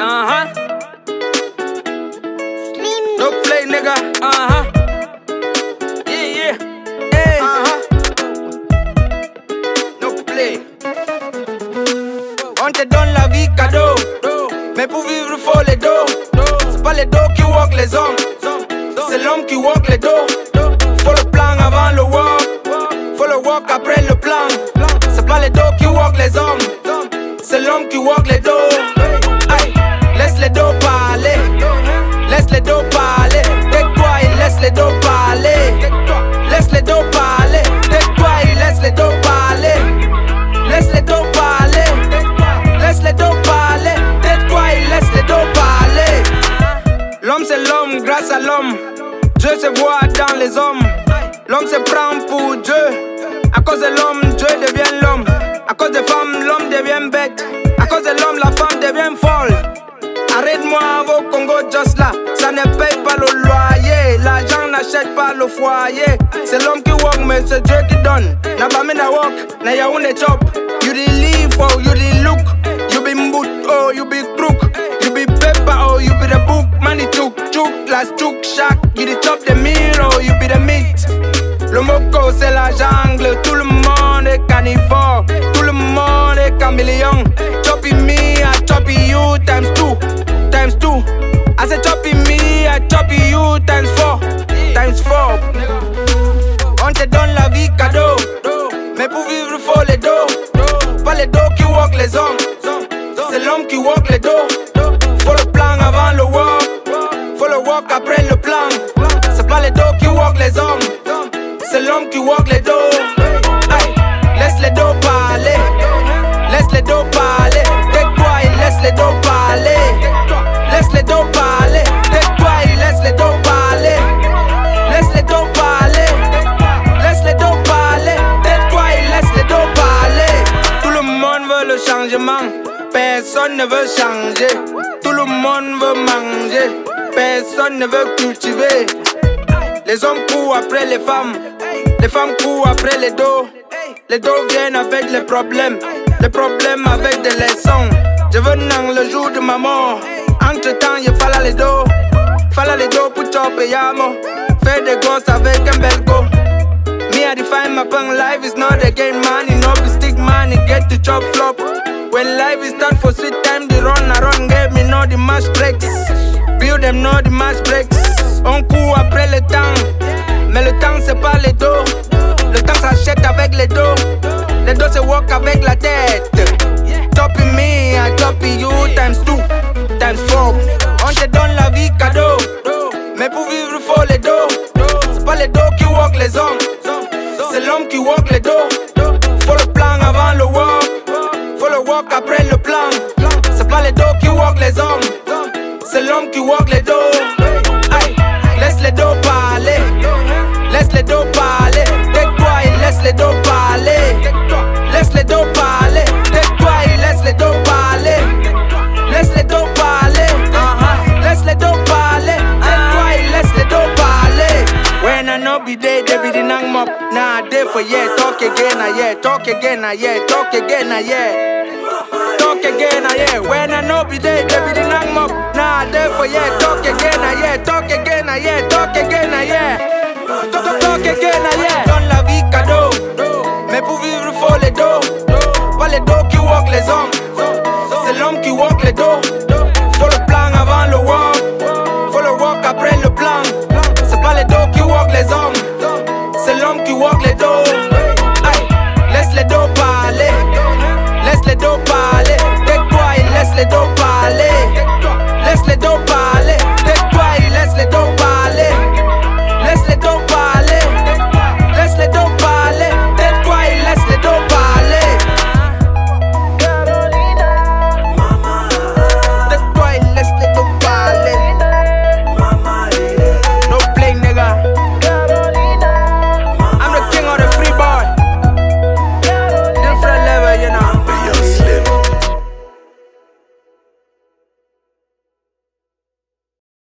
No play, nigga. Yeah. Hey. No play. On te donne la vie cadeau, mais pour vivre faut les dos. C'est pas les dos qui walk les hommes, c'est l'homme qui walk les dos. Faut le plan avant le walk, faut le walk après le plan. C'est pas les dos qui walk les hommes, c'est l'homme qui walk les dos. Aïe, laisse les dos parler, laisse les dos parler. Tais-toi et laisse les dos parler. Laisse les dos parler, tais-toi et laisse les dos parler. Laisse les dos parler, laisse les dos parler. Tais-toi et laisse les dos parler. L'homme c'est l'homme grâce à l'homme. Dieu se voit dans les hommes. L'homme se prend pour Dieu. À cause de l'homme, Dieu devient l'homme. À cause des femmes, l'homme devient bête. À cause de l'homme, la femme devient folle. Arrête-moi vos Congo just là. Ça ne paye pas le loyer. L'argent n'achète pas le foyer. C'est l'homme qui walk, mais c'est Dieu qui donne. Na bami na walk, na yaoune chop. You be leave, oh, you be look. You be moot, oh, you be crook. You be paper, oh, you be the book. Money chouk, last chouk, shack. You the chop the meat, oh, you be the meat. Le moco c'est la jungle, tout le monde est carnivore. Tout le monde est caméléon. Choppy me, I choppy you times two. I said choppy me, I choppy you times four. On te donne la vie cadeau, mais pour vivre faut les dos. Pas les dos qui walk les hommes, c'est l'homme qui walk les dos. Faut le plan avant le walk, faut le walk après le plan. C'est pas les dos qui walk les hommes, c'est l'homme qui walk les dos. Aïe, laisse les dos parler, laisse les dos parler. Tais-toi et laisse les dos parler. Laisse les dos parler, tais-toi et laisse les dos parler. Laisse les dos parler, laisse les dos parler. Tais-toi et laisse les dos parler. Tout le monde veut le changement, personne ne veut changer. Tout le monde veut manger, personne ne veut cultiver. Les hommes courent après les femmes courent après les dos. Les dos viennent avec les problèmes avec des leçons. Je veux nang le jour de ma mort. Entre temps, il fallait les dos pour chopper yamo. Faire des gosses avec un bel go. Me, I define my punk life is not a game, money, no be stick money, get to chop flop. When life is done for sweet time, the run, get me no the match breaks. Build them, no the match breaks. On court après le temps, mais le temps c'est pas les dos. Le temps s'achète avec les dos. Les dos se walk avec la tête. Choppy me, I choppy you times two, times four. On te donne la vie cadeau, mais pour vivre faut les dos. C'est pas les dos qui walk les hommes, c'est l'homme qui walk les dos. Faut le plan avant le walk, faut le walk après le plan. C'est pas les dos qui walk les hommes, c'est l'homme qui walk les dos. Aïe, laisse les dos parler, laisse les dos parler. Tais-toi et laisse les dos parler. Laisse les dos parler, tais-toi et laisse les dos parler. Laisse les dos parler, laisse les dos parler. Tais-toi et laisse les dos parler. When I no be there, they be the nang mop. Nah, there for yeah, talk again, talk again, talk again, talk again, When I no be there, they be the nang mop. Nah, there for yeah, talk again, talk again, talk again, talk again, Donne la vie cadeau, mais pour vivre faut les dos. Pas les dos qui walk les hommes, c'est l'homme qui walk les dos.